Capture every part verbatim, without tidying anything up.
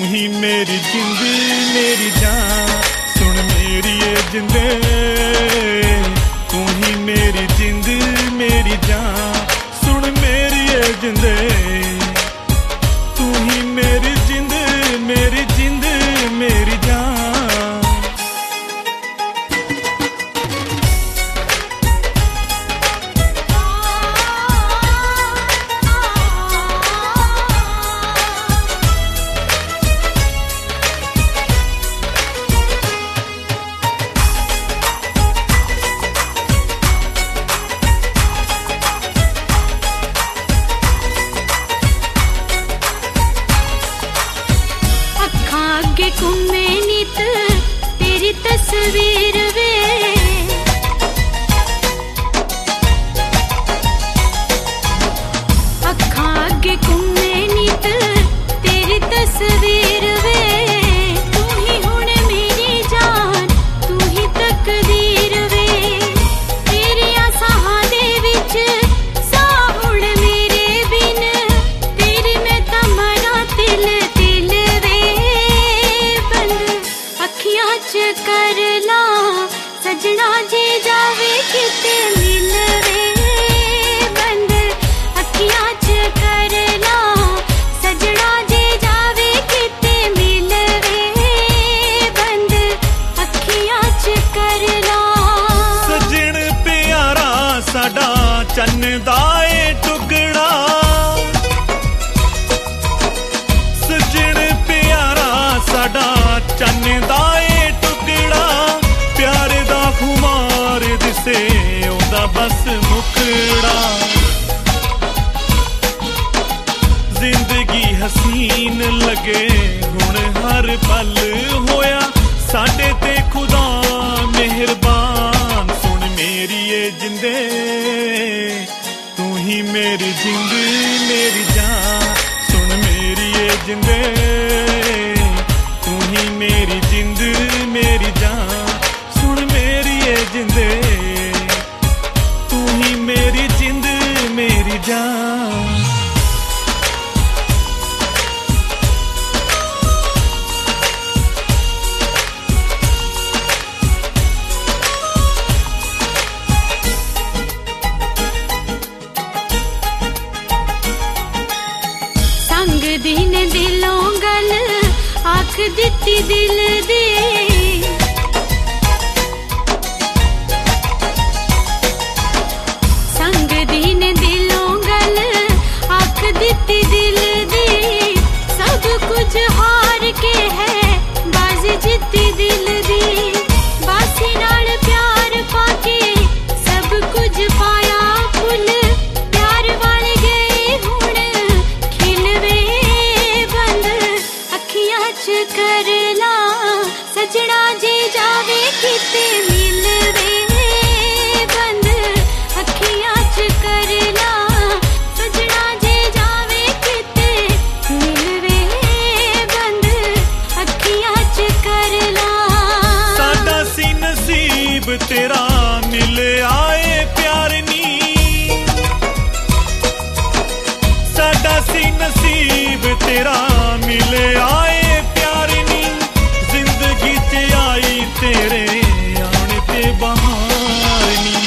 ही मेरी जिंद मेरी जान, सुन मेरी ये जिंदे, तू ही मेरी जिंद मेरी जान, सुन मेरी ये जिंदे, तू ही मेरी जिंद मेरी जिंद मेरी जान। घूमे नित तेरी तस्वीर वे, अखा अगे घूमे नित तेरी तस्वीर वे, तू ही हुण मेरी जान, तू ही तकदीर वे, तेरी आसां दे विच साह हुण मेरे बिन, तेरी मैं तां मरां तिल तिल वे, अखियां च कर ला सजना जे जावे किते मिल वे, बंद अखियां च कर ला सजना जे जावे किते मिल वे, बंद अखियां च कर ला। सजन प्यारा साडा चन्न दा ए टुकड़ा, सजन प्यारा साडा चन्न दा ए टुकड़ा, प्यारे दा खुमार दिसे ओंदा बस मुखड़ा, जिंदगी हसीन लगे हुण हर पल होया साडे ते खुदा मेहरबान, सुन मेरी ये जिंदे, तू ही मेरी जिंद मेरी जान, सुन मेरी ये जिंदे, तू ही मेरी जिंद मेरी जान, सुन मेरी ये जिंदे, तू ही मेरी जिंद मेरी जान। संग दिन दिलों गल आख दिती दिल दे, संग दिन दिलों गल आख दिती दिल दे, सब कुछ हार के है बाज जिती दिल दी, बासी नाल प्यार पाके सब कुछ पाया फुल, प्यार वाले गए हुण खिलवे, बंद अखियां च कर ला सजना जे जावे किते मिल वे, बंद अखियां च कर ला सजना जे जावे किते मिल वे, बंद अखियां च कर ला। साडा सी नसीब तेरा मिल आए प्यार नी, साडा सी नसीब तेरा मिल आए प्यार नी, जिंदगी च आई तेरे आने ते बहार नी,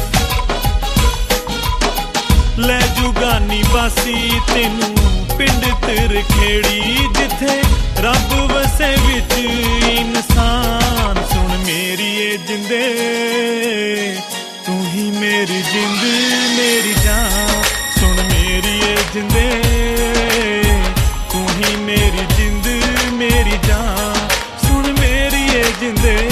ले जुगानी बासी तेनू पिंड तेर खेड़ी, जिथे रब वसे विच इंसान, सुन मेरी ये जिंदे, तू ही मेरी जिंद मेरी जान, सुन मेरी ये जिंदे, तू ही मेरी जिंद मेरी जान, सुन मेरी ये जिंदे।